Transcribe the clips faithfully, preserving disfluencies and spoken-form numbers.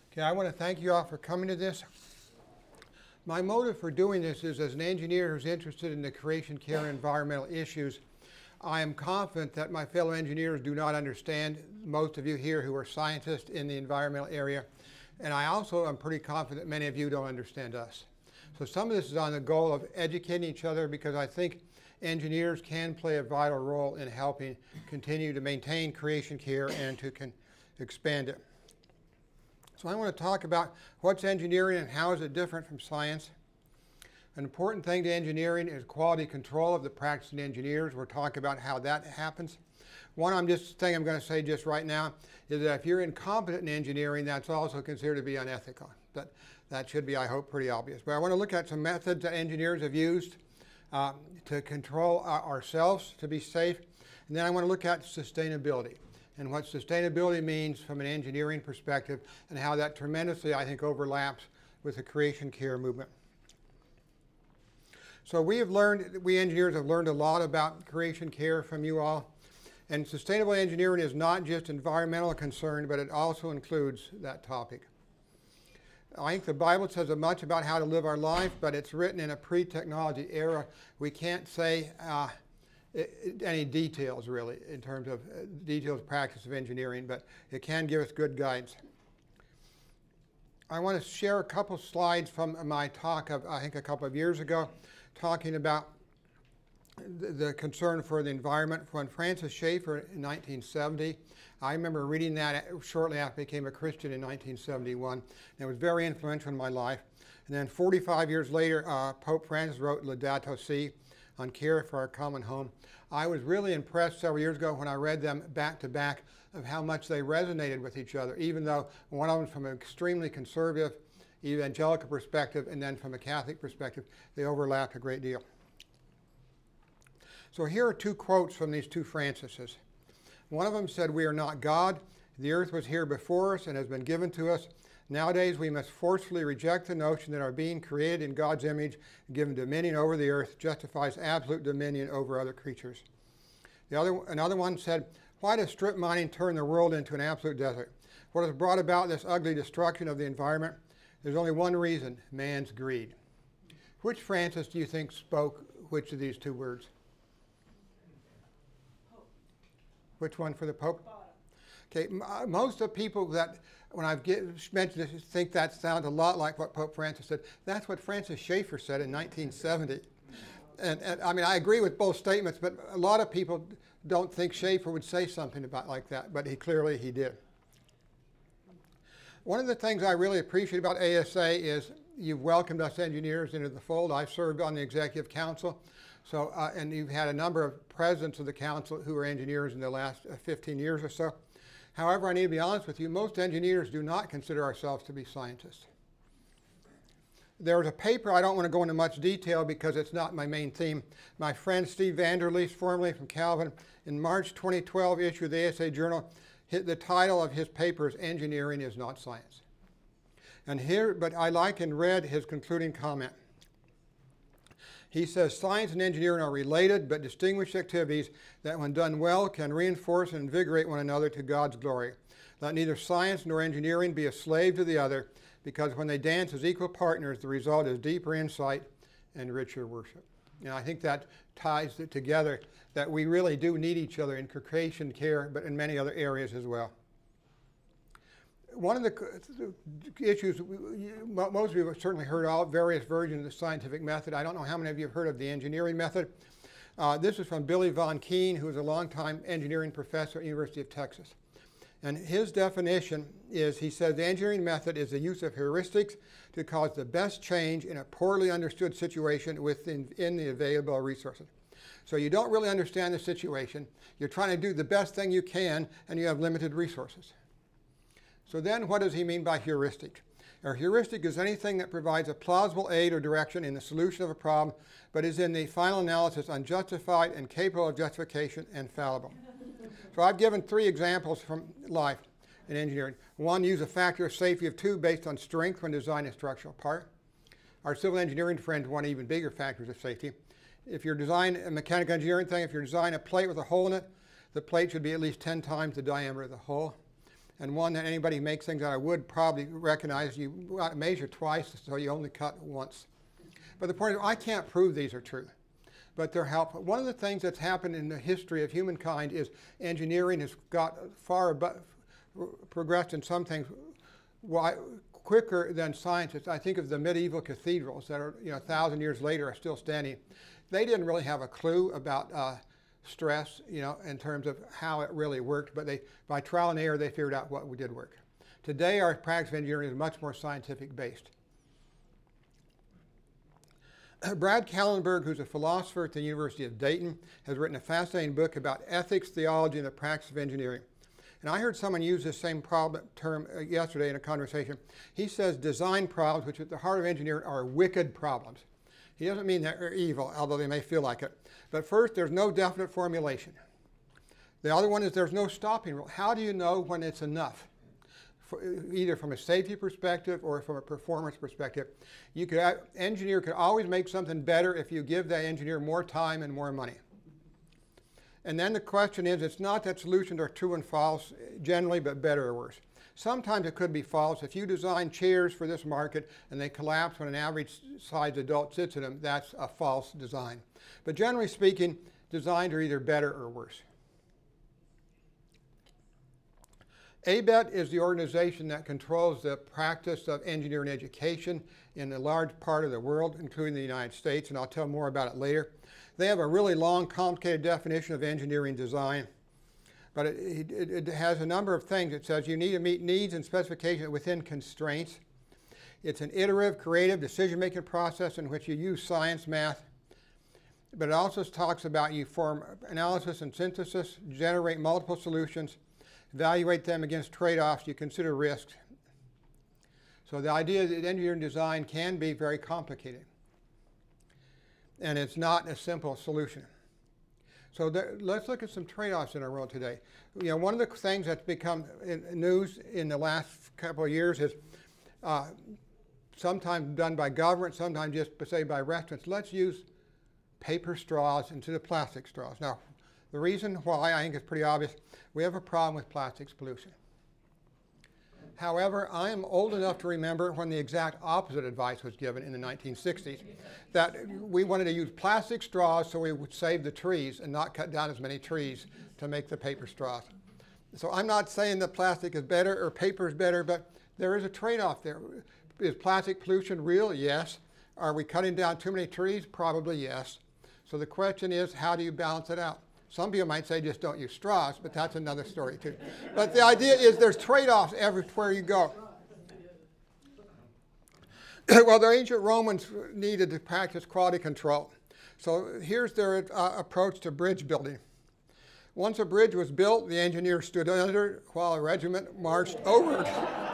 Okay, I want to thank you all for coming to this. My motive for doing this is, as an engineer who's interested in the creation, care, and environmental issues, I am confident that my fellow engineers do not understand, most of you here who are scientists in the environmental area, and I also am pretty confident that many of you don't understand us. So some of this is on the goal of educating each other, because I think engineers can play a vital role in helping continue to maintain creation care and to can expand it. So I want to talk about what's engineering and how is it different from science. An important thing to engineering is quality control of the practicing engineers. We'll talk about how that happens. One I'm just thing I'm going to say just right now is that if you're incompetent in engineering, that's also considered to be unethical. But that should be, I hope, pretty obvious. But I want to look at some methods that engineers have used uh, to control our, ourselves to be safe. And then I want to look at sustainability and what sustainability means from an engineering perspective, and how that tremendously, I think, overlaps with the creation care movement. So we have learned, we engineers have learned a lot about creation care from you all. And sustainable engineering is not just environmental concern, but it also includes that topic. I think the Bible says much about how to live our life, but it's written in a pre-technology era. We can't say uh, any details, really, in terms of uh, details practice of engineering, but it can give us good guidance. I want to share a couple slides from my talk of, I think, a couple of years ago, talking about the, the concern for the environment when Francis Schaeffer in nineteen seventy. I remember reading that shortly after I became a Christian in nineteen seventy-one, and it was very influential in my life. And then forty-five years later, uh, Pope Francis wrote Laudato Si on care for our common home. I was really impressed several years ago when I read them back to back of how much they resonated with each other, even though one of them from an extremely conservative evangelical perspective, and then from a Catholic perspective, they overlapped a great deal. So here are two quotes from these two Francises. One of them said, "We are not God. The earth was here before us and has been given to us. Nowadays we must forcefully reject the notion that our being created in God's image and given dominion over the earth justifies absolute dominion over other creatures." The other, another one said, "Why does strip mining turn the world into an absolute desert? What has brought about this ugly destruction of the environment? There's only one reason: man's greed." Which Francis do you think spoke which of these two words? Pope. Which one for the Pope? Bottom. Okay, m- uh, most of people that, when I've get, mentioned this, think that sounds a lot like what Pope Francis said. That's what Francis Schaeffer said in nineteen seventy. And, and I mean, I agree with both statements, but a lot of people don't think Schaeffer would say something about like that, but he clearly he did. One of the things I really appreciate about A S A is you've welcomed us engineers into the fold. I've served on the executive council, so uh, and you've had a number of presidents of the council who are engineers in the last uh, fifteen years or so. However, I need to be honest with you, most engineers do not consider ourselves to be scientists. There was a paper, I don't want to go into much detail because it's not my main theme. My friend Steve Vanderleest, formerly from Calvin, in March twenty twelve issue of the A S A Journal, hit the title of his paper is "Engineering is Not Science." And here, but I like and read his concluding comment. He says, "Science and engineering are related but distinguished activities that, when done well, can reinforce and invigorate one another to God's glory. Let neither science nor engineering be a slave to the other, because when they dance as equal partners, the result is deeper insight and richer worship." And I think that ties it together, that we really do need each other in creation care, but in many other areas as well. One of the issues, most of you have certainly heard all various versions of the scientific method. I don't know how many of you have heard of the engineering method. Uh, this is from Billy Von Keen, who is a longtime engineering professor at the University of Texas. And his definition is, he says, the engineering method is the use of heuristics to cause the best change in a poorly understood situation within in the available resources. So you don't really understand the situation. You're trying to do the best thing you can, and you have limited resources. So then what does he mean by heuristic? A heuristic is anything that provides a plausible aid or direction in the solution of a problem, but is in the final analysis unjustified and capable of justification and fallible. So I've given three examples from life in engineering. One, use a factor of safety of two based on strength when designing a structural part. Our civil engineering friends want even bigger factors of safety. If you're designing a mechanical engineering thing, if you're designing a plate with a hole in it, the plate should be at least ten times the diameter of the hole. and one that anybody who makes things out of wood probably recognize. You measure twice, so you only cut once. But the point is, I can't prove these are true, but they're helpful. One of the things that's happened in the history of humankind is engineering has got far above, progressed in some things why, quicker than science. I think of the medieval cathedrals that are, you know, a thousand years later are still standing. They didn't really have a clue about uh, stress, you know, in terms of how it really worked, but they, by trial and error, they figured out what did work. Today, our practice of engineering is much more scientific based. Brad Kallenberg, who's a philosopher at the University of Dayton, has written a fascinating book about ethics, theology, and the practice of engineering. And I heard someone use this same problem, term uh, yesterday in a conversation. He says design problems, which at the heart of engineering are wicked problems. He doesn't mean they're evil, although they may feel like it. But first, there's no definite formulation. The other one is there's no stopping rule. How do you know when it's enough? For, either from a safety perspective or from a performance perspective. You could, uh, engineer could always make something better if you give that engineer more time and more money. And then the question is, it's not that solutions are true and false generally, but better or worse. Sometimes it could be false. If you design chairs for this market and they collapse when an average sized adult sits in them, that's a false design. But generally speaking, designs are either better or worse. A B E T is the organization that controls the practice of engineering education in a large part of the world, including the United States, and I'll tell more about it later. They have a really long, complicated definition of engineering design, but it, it, it has a number of things. It says you need to meet needs and specifications within constraints. It's an iterative, creative decision-making process in which you use science, math, but it also talks about you form analysis and synthesis, generate multiple solutions, evaluate them against trade-offs, you consider risks. So the idea that engineering design can be very complicated, and it's not a simple solution. So there, let's look at some trade-offs in our world today. You know, one of the things that's become in news in the last couple of years is uh, sometimes done by government, sometimes just say by restaurants. Let's use paper straws instead of plastic straws. Now, the reason why I think is pretty obvious. We have a problem with plastics pollution. However, I am old enough to remember when the exact opposite advice was given in the nineteen sixties, that we wanted to use plastic straws so we would save the trees and not cut down as many trees to make the paper straws. So I'm not saying that plastic is better or paper is better, but there is a trade-off there. Is plastic pollution real? Yes. Are we cutting down too many trees? Probably yes. So the question is, how do you balance it out? Some people might say just don't use straws, but that's another story too. But the idea is there's trade-offs everywhere you go. Well, the ancient Romans needed to practice quality control. So here's their uh, approach to bridge building. Once a bridge was built, the engineer stood under it while a regiment marched over it.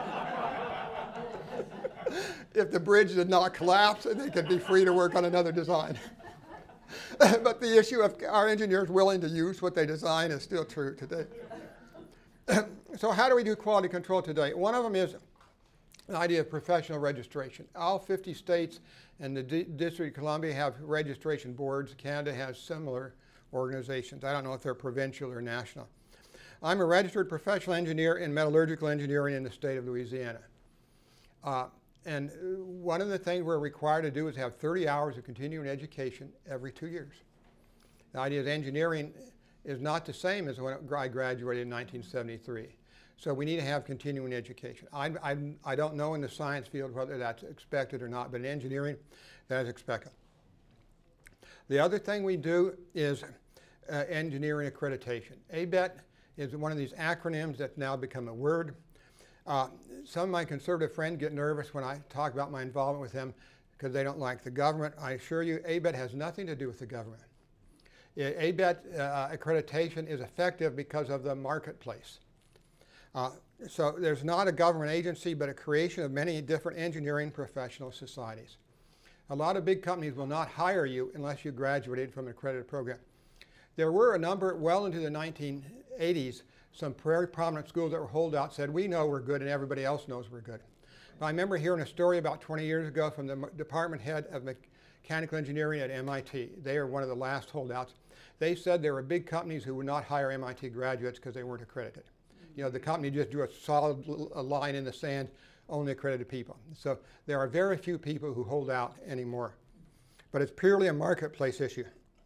If the bridge did not collapse, they could be free to work on another design. But the issue of our engineers willing to use what they design is still true today. So how do we do quality control today? One of them is the idea of professional registration. All fifty states and the D- District of Columbia have registration boards. Canada has similar organizations. I don't know if they're provincial or national. I'm a registered professional engineer in metallurgical engineering in the state of Louisiana. Uh, And one of the things we're required to do is have thirty hours of continuing education every two years. The idea is engineering is not the same as when I graduated in nineteen seventy-three. So we need to have continuing education. I, I, I don't know in the science field whether that's expected or not, but in engineering, that is expected. The other thing we do is uh, engineering accreditation. A B E T is one of these acronyms that's now become a word. Uh, some of my conservative friends get nervous when I talk about my involvement with them because they don't like the government. I assure you, A B E T has nothing to do with the government. A B E T uh, accreditation is effective because of the marketplace. Uh, so there's not a government agency, but a creation of many different engineering professional societies. A lot of big companies will not hire you unless you graduated from an accredited program. There were a number, well into the nineteen eighties, some very prominent schools that were holdouts said, we know we're good and everybody else knows we're good. But I remember hearing a story about twenty years ago from the department head of mechanical engineering at M I T. They are one of the last holdouts. They said there were big companies who would not hire M I T graduates because they weren't accredited. You know, the company just drew a solid l- a line in the sand, only accredited people. So there are very few people who hold out anymore. But it's purely a marketplace issue.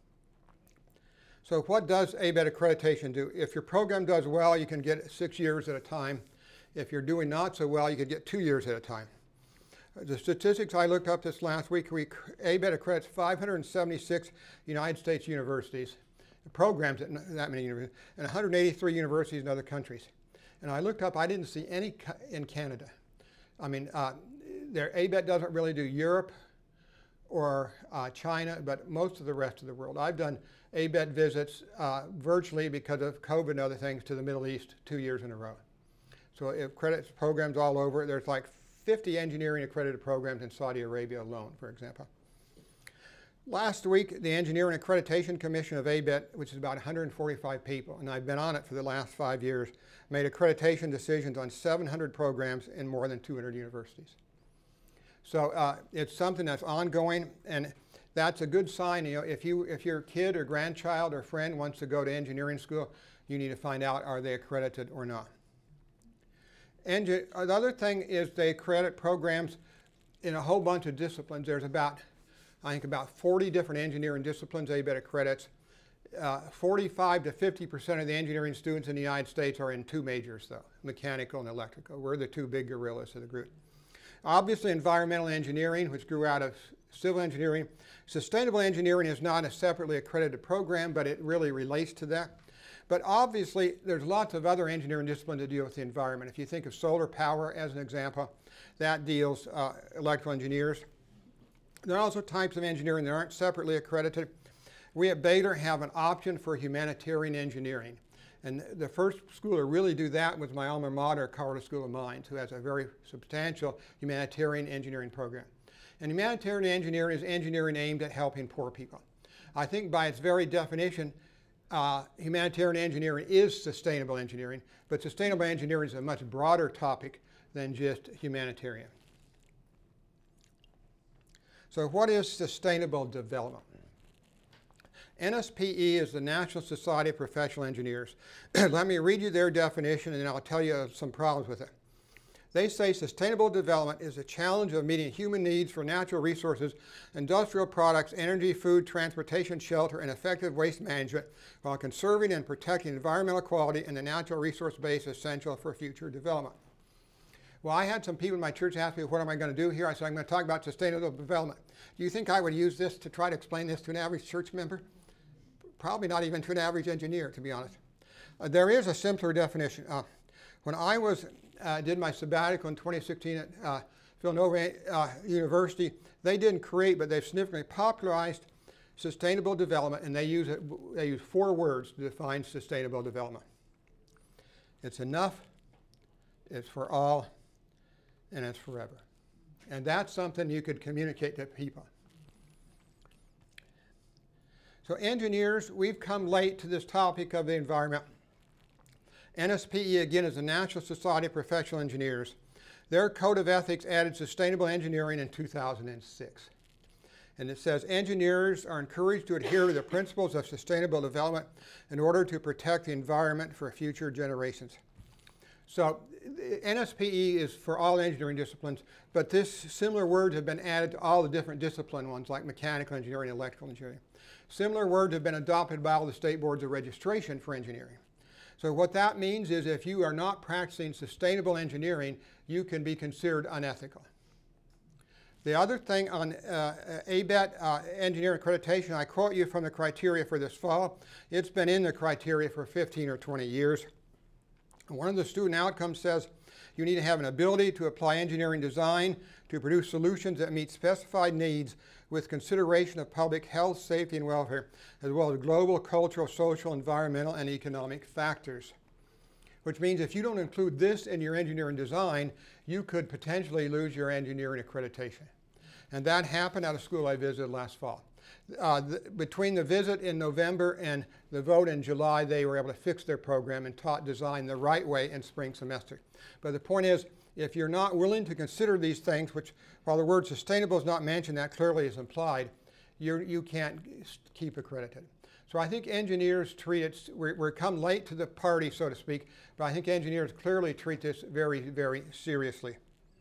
So what does A B E T accreditation do? If your program does well, you can get six years at a time. If you're doing not so well, you could get two years at a time. The statistics I looked up this last week, we, A B E T accredits five hundred seventy-six United States universities, programs at that many universities, and one hundred eighty-three universities in other countries. And I looked up, I didn't see any in Canada. I mean, uh, their A B E T doesn't really do Europe or uh, China, but most of the rest of the world. I've done A B E T visits uh, virtually because of COVID and other things to the Middle East two years in a row. So it accredits programs all over. There's like fifty engineering accredited programs in Saudi Arabia alone, for example. Last week, the Engineering Accreditation Commission of A B E T, which is about one hundred forty-five people, and I've been on it for the last five years, made accreditation decisions on seven hundred programs in more than two hundred universities. So uh, it's something that's ongoing, and that's a good sign. You know, if you if your kid or grandchild or friend wants to go to engineering school, you need to find out, are they accredited or not. Engi- the other thing is they accredit programs in a whole bunch of disciplines. There's about, I think, about forty different engineering disciplines A B E T accredits. Uh, forty-five to fifty percent of the engineering students in the United States are in two majors, though, mechanical and electrical. We're the two big gorillas of the group. Obviously, environmental engineering, which grew out of civil engineering. Sustainable engineering is not a separately accredited program, but it really relates to that. But obviously, there's lots of other engineering disciplines that deal with the environment. If you think of solar power as an example, that deals uh, electrical engineers. There are also types of engineering that aren't separately accredited. We at Baylor have an option for humanitarian engineering. And the first school to really do that was my alma mater, Colorado School of Mines, who has a very substantial humanitarian engineering program. And humanitarian engineering is engineering aimed at helping poor people. I think by its very definition, uh, humanitarian engineering is sustainable engineering, but sustainable engineering is a much broader topic than just humanitarian. So what is sustainable development? N S P E is the National Society of Professional Engineers. Let me read you their definition, and then I'll tell you some problems with it. They say sustainable development is a challenge of meeting human needs for natural resources, industrial products, energy, food, transportation, shelter, and effective waste management while conserving and protecting environmental quality and the natural resource base essential for future development. Well, I had some people in my church ask me, what am I going to do here? I said, I'm going to talk about sustainable development. Do you think I would use this to try to explain this to an average church member? Probably not even to an average engineer, to be honest. Uh, there is a simpler definition. Uh, when I was uh, did my sabbatical in twenty sixteen at uh, Villanova uh, University, they didn't create, but they've significantly popularized sustainable development, and they use it. They use four words to define sustainable development. It's enough, it's for all, and it's forever. And that's something you could communicate to people. So engineers, we've come late to this topic of the environment. N S P E, again, is the National Society of Professional Engineers. Their code of ethics added sustainable engineering in two thousand six. And it says, engineers are encouraged to adhere to the principles of sustainable development in order to protect the environment for future generations. So N S P E is for all engineering disciplines, but this similar words have been added to all the different discipline ones like mechanical engineering and electrical engineering. Similar words have been adopted by all the state boards of registration for engineering. So what that means is if you are not practicing sustainable engineering, you can be considered unethical. The other thing on uh, A B E T uh, engineering accreditation, I quote you from the criteria for this fall. It's been in the criteria for fifteen or twenty years. One of the student outcomes says you need to have an ability to apply engineering design to produce solutions that meet specified needs with consideration of public health, safety, and welfare, as well as global, cultural, social, environmental, and economic factors. Which means if you don't include this in your engineering design, you could potentially lose your engineering accreditation. And that happened at a school I visited last fall. Uh, the, between the visit in November and the vote in July, they were able to fix their program and taught design the right way in spring semester. But the point is, if you're not willing to consider these things, which while the word sustainable is not mentioned, that clearly is implied, you're, you can't keep accredited. So I think engineers treat it, we're, we're come late to the party, so to speak, but I think engineers clearly treat this very, very seriously.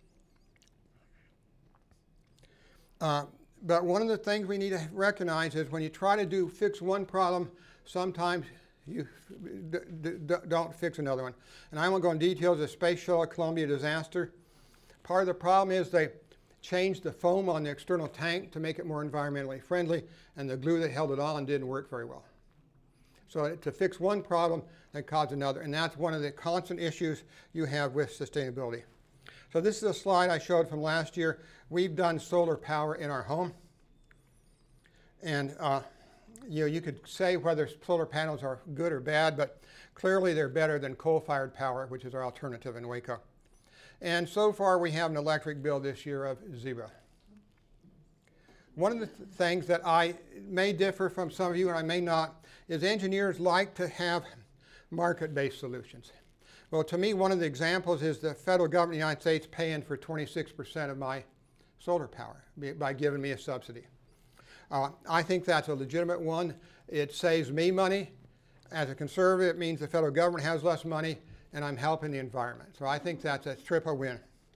Uh, but one of the things we need to recognize is when you try to do fix one problem, sometimes you d d d don't fix another one. And I won't go into details of the Space Shuttle Columbia disaster. Part of the problem is they changed the foam on the external tank to make it more environmentally friendly, and the glue that held it on didn't work very well. So to fix one problem, they cause another, and that's one of the constant issues you have with sustainability. So this is a slide I showed from last year. We've done solar power in our home, and uh, you know, you could say whether solar panels are good or bad, but clearly they're better than coal-fired power, which is our alternative in Waco. And so far, we have an electric bill this year of zero. One of the th things that I may differ from some of you, and I may not, is engineers like to have market-based solutions. Well, to me, one of the examples is the federal government of the United States paying for twenty-six percent of my solar power by giving me a subsidy. Uh, I think that's a legitimate one. It saves me money. As a conservative, it means the federal government has less money, and I'm helping the environment. So I think that's a triple win.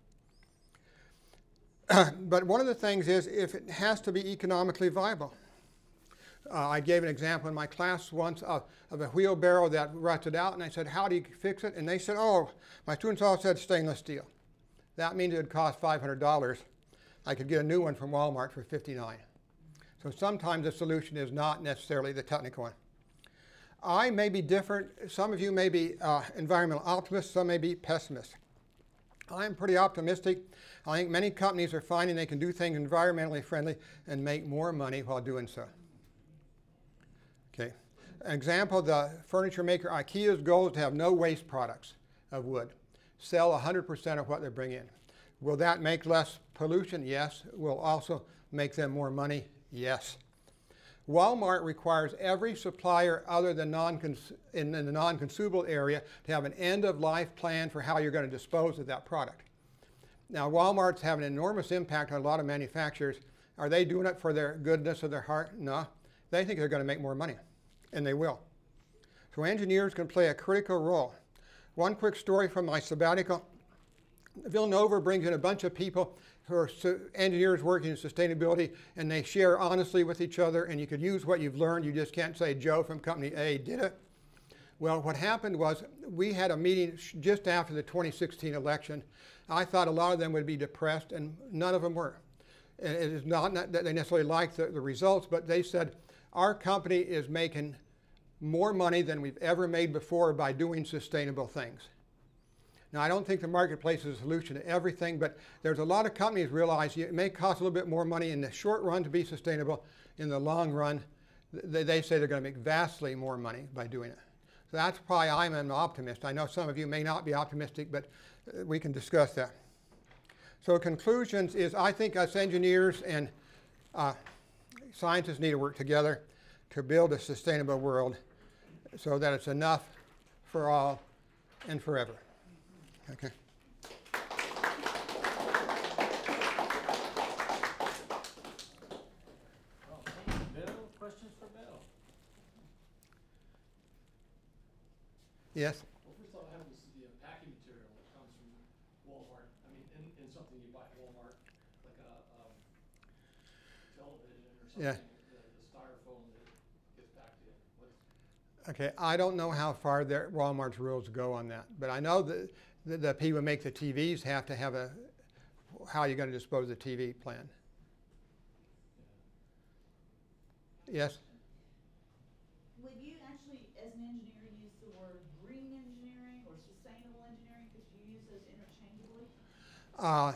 But one of the things is if it has to be economically viable. Uh, I gave an example in my class once of, of a wheelbarrow that rusted out, and I said, how do you fix it? And they said, oh, my students all said stainless steel. That means it would cost five hundred dollars. I could get a new one from Walmart for fifty-nine dollars. So sometimes the solution is not necessarily the technical one. I may be different. Some of you may be uh, environmental optimists, some may be pessimists. I'm pretty optimistic. I think many companies are finding they can do things environmentally friendly and make more money while doing so. Okay. An example, the furniture maker IKEA's goal is to have no waste products of wood. Sell one hundred percent of what they bring in. Will that make less pollution? Yes. Will also make them more money? Yes. Walmart requires every supplier other than non in, in the non-consumable area to have an end-of-life plan for how you're going to dispose of that product. Now, Walmart's having an enormous impact on a lot of manufacturers. Are they doing it for their goodness of their heart? No. They think they're going to make more money, and they will. So engineers can play a critical role. One quick story from my sabbatical. Villanova brings in a bunch of people who are engineers working in sustainability, and they share honestly with each other, and you could use what you've learned. You just can't say Joe from company A did it. Well, what happened was we had a meeting just after the twenty sixteen election. I thought a lot of them would be depressed, and none of them were. And it is not, not that they necessarily liked the, the results, but they said, our company is making more money than we've ever made before by doing sustainable things. Now, I don't think the marketplace is a solution to everything, but there's a lot of companies realize it may cost a little bit more money in the short run to be sustainable. In the long run, they, they say they're going to make vastly more money by doing it. So that's why I'm an optimist. I know some of you may not be optimistic, but we can discuss that. So conclusions is I think us engineers and uh, scientists need to work together to build a sustainable world so that it's enough for all and forever. Okay. Well, thank you, Bill. Questions for Bill? Yes? Well, first off, I have this, the packing material that comes from Walmart. I mean, in, in something you buy at Walmart, like a um, television or something, Yeah. the, the styrofoam that gets packed in. What's, Okay, I don't know how far their Walmart's rules go on that, but I know that the, the people who make the T Vs have to have a, how you're going to dispose of the T V plan. Yes? Would you actually, as an engineer, use the word green engineering or sustainable engineering? Could you use those interchangeably? Uh,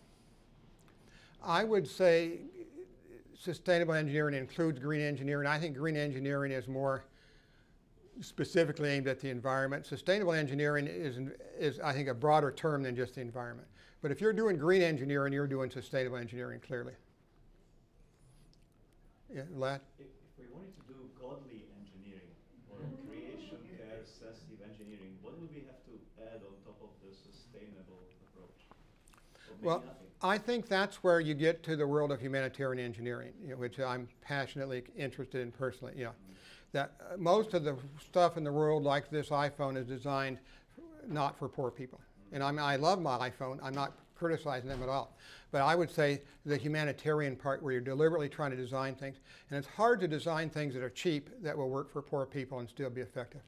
I would say sustainable engineering includes green engineering. I think green engineering is more specifically aimed at the environment. Sustainable engineering is, is, I think, a broader term than just the environment. But if you're doing green engineering, you're doing sustainable engineering, clearly. Yeah, Lat? If, if we wanted to do godly engineering or creation, care, sensitive engineering, what would we have to add on top of the sustainable approach? Or maybe Well, nothing. I think that's where you get to the world of humanitarian engineering, you know, which I'm passionately interested in personally. You know. that uh, most of the stuff in the world, like this iPhone, is designed not for poor people. And I mean, I love my iPhone. I'm not criticizing them at all. But I would say the humanitarian part where you're deliberately trying to design things. And it's hard to design things that are cheap that will work for poor people and still be effective.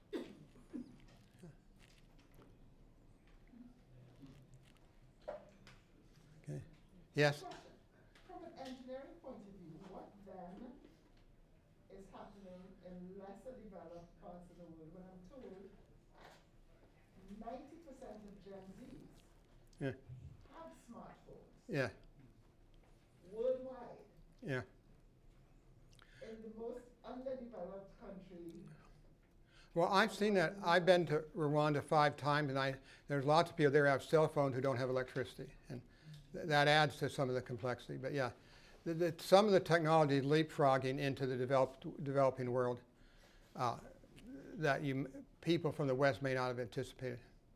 Okay. Yes? From an engineering point of view, what then is happening in lesser developed parts of the world when I'm told ninety percent of Gen Zs Yeah. have smartphones Yeah. worldwide Yeah. in the most underdeveloped country? Well, I've seen that. I've been to Rwanda five times, and I, there's lots of people there who have cell phones who don't have electricity. And th- that adds to some of the complexity. But yeah, the, the, some of the technology is leapfrogging into the developed, developing world uh, that you, people from the West may not have anticipated.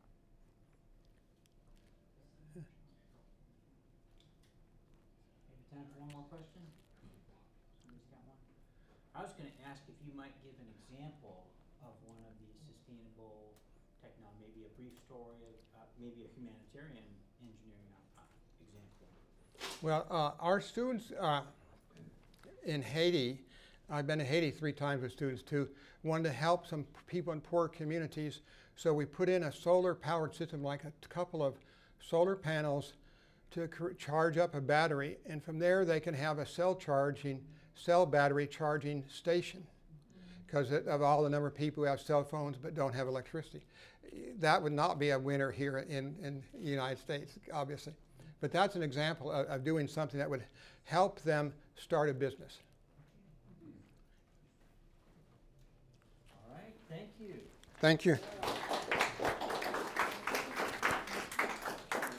Maybe time for one more question? Somebody's got one? I was gonna ask if you might give an example of one of these sustainable technology, maybe a brief story of, uh, maybe a humanitarian engineering uh, uh, example. Well, uh, our students uh, in Haiti, I've been to Haiti three times with students too, wanted to help some p- people in poor communities. So we put in a solar powered system, like a t- couple of solar panels to cr- charge up a battery. And from there, they can have a cell charging, cell battery charging station. Because of all the number of people who have cell phones but don't have electricity. That would not be a winner here in, in the United States, obviously. But that's an example of, of doing something that would help them start a business. All right, thank you. Thank you.